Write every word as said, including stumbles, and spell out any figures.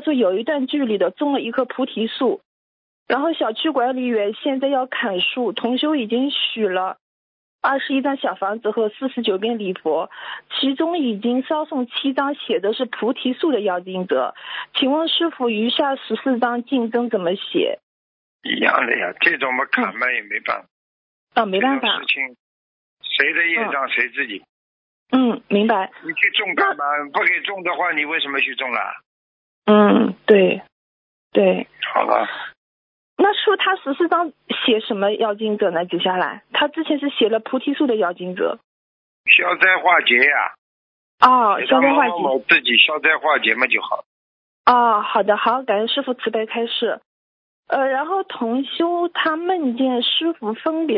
说有一段距离的种了一棵菩提树，然后小区管理员现在要砍树，同修已经许了二十一张小房子和四十九遍礼佛，其中已经烧送七张，写的是菩提树的要经者，请问师父余下十四张竞争怎么写？ 一样的呀，这种嘛砍嘛也没办法。 啊，没办法。 这种事情，谁的业障谁自己。 嗯，明白。 你去种干嘛？不给种的话，你为什么去种啦？ 嗯，对，对。 好了。 那说他十四章写什么要经者呢？接下来他之前是写了菩提树的要经者。 消灾化解呀。 哦，消灾化解。 我自己消灾化解嘛就好。 哦，好的，好，感恩师父慈悲开示。呃，然后同修他梦见师父分别